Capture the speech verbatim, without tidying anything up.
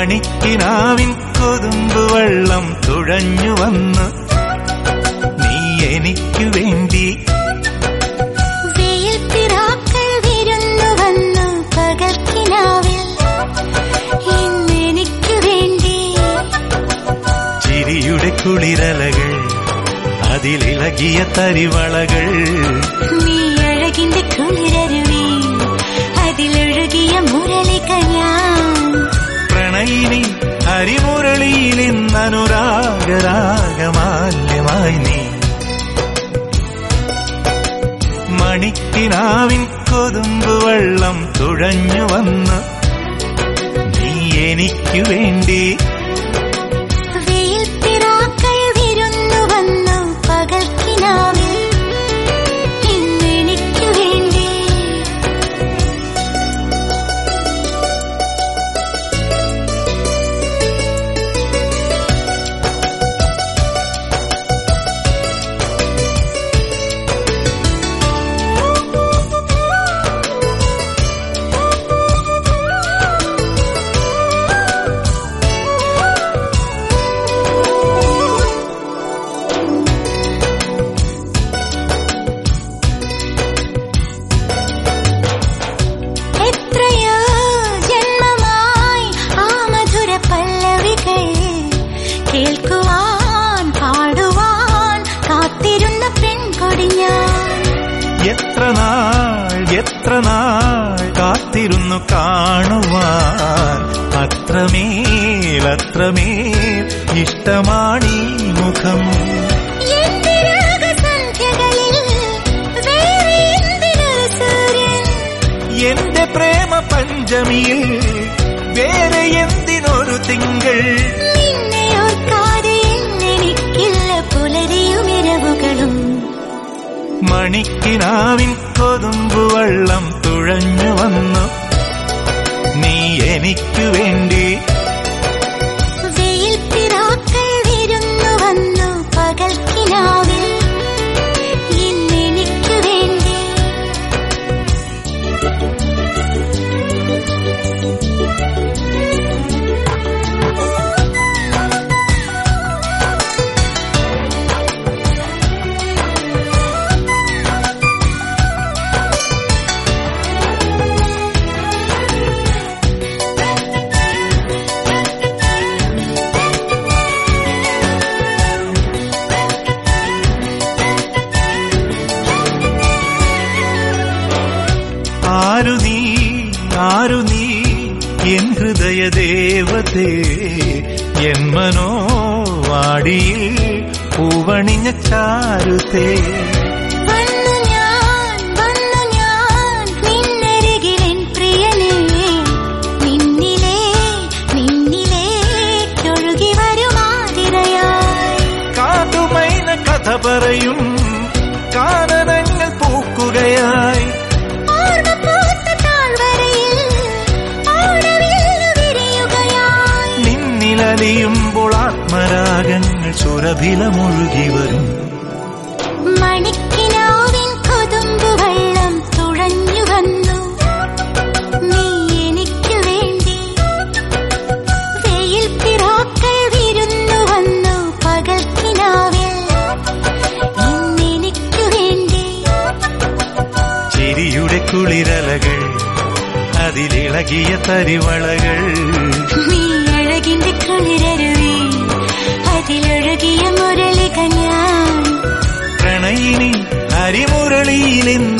മണിക്കിനാവിൻ കൊതുമ്പ് വെള്ളം തുഴഞ്ഞു വന്ന് നീ എനിക്കു വേണ്ടി വെയിൽപ്പിറാക്കൾ വിരുന്നു വന്നു പകൽക്കിനാവിൽ ഇന്നെനിക്കു വേണ്ടി ചിരിയുടെ കുളിരലകൾ അതിലിളകിയ തരിവളകൾ നീ അഴകിന്റെ കുളിരരുവി അതിലൊഴുകിയ മുരളിക ഞാൻ പ്രണയിനി ഹരിമുരളിയിൽ ഇന്നനുരാഗരാഗമാല്യമായി നീ മണിക്കിനാവിൻ കൊതുമ്പ് വെള്ളം തുഴഞ്ഞു വന്ന് നീ എനിക്കു വേണ്ടി വെയിൽപ്പിറാക്കൾ വിരുന്നു വന്നു പകൽക്കിനാവിൽ ഇന്നെനിക്കു വേണ്ടി എത്രയോ ജന്മമായി ആ മധുര പല്ലവികൾ കേൾക്കുവാൻ പാടുവാൻ കാത്തിരുന്ന പെൺകൊടി ഞാൻ എത്ര നാൾ എത്ര നാൾ കാത്തിരുന്നു കാണുവാൻ അത്രമേൽ അത്രമേൽ ഇഷ്ടമാണീ മുഖം എന്റെ രാഗസന്ധ്യകളിൽ വേറെ എന്തിനൊരു സൂര്യൻ എന്റെ പ്രേമ പഞ്ചമിയിൽ വേറെ എന്തിനൊരു തിങ്കൾ നിന്നെ ഓർക്കാതെ എനിക്കില്ല പുലരിയും ഇരവുകളും മണിക്കിനാവിൻ കൊതുമ്പ് വെള്ളം തുഴഞ്ഞു വന്നു നീ എനിക്കു വേണ്ടി വെയിൽപ്പിറാക്കൾ വിരുന്നു വന്നു പകൽക്കിനാവിൽ ഇന്നെനിക്കു വേണ്ടി ആരു നീ ആരു നീ എൻ ഹൃദയ ദേവതേ എൻ മനോവാടിയിൽ പൂവണിഞ്ഞ ചാരുതേ വന്നു ഞാൻ വന്നു ഞാൻ നിന്നരികിലെൻ പ്രിയനേ നിന്നിലേ നിന്നിലേക്കൊഴുകി വരുമാതിരയായി കാതുമൈന കഥ പറയും കാനനങ്ങൾ പൂക്കുകയായി ഓർമ്മപ്പൂത്ത താഴ്വരയിൽ ഓണവില്ലു വിരിയുകയായി നിന്നിലലിയുമ്പോൾ ആത്മരാഗങ്ങൾ സുരഭിലമൊഴുകി വരും മണിക്കിനാവിൻ കൊതുമ്പ് വെള്ളം തുഴഞ്ഞു വന്നു നീ എനിക്കു വേണ്ടി വെയിൽപ്പിറാക്കൾ വിരുന്നു വന്നു പകൽക്കിനാവിൽ ഇന്നെനിക്കു വേണ്ടി ചിരിയുടെ കുളിരലകൾ അതിലിളകിയ തരിവളകൾ നീ അഴകിന്റെ കുളിരരുവി അതിലൊഴുകിയ മുരളിക ഞാൻ പ്രണയിനി ഹരിമുരളിയിൽ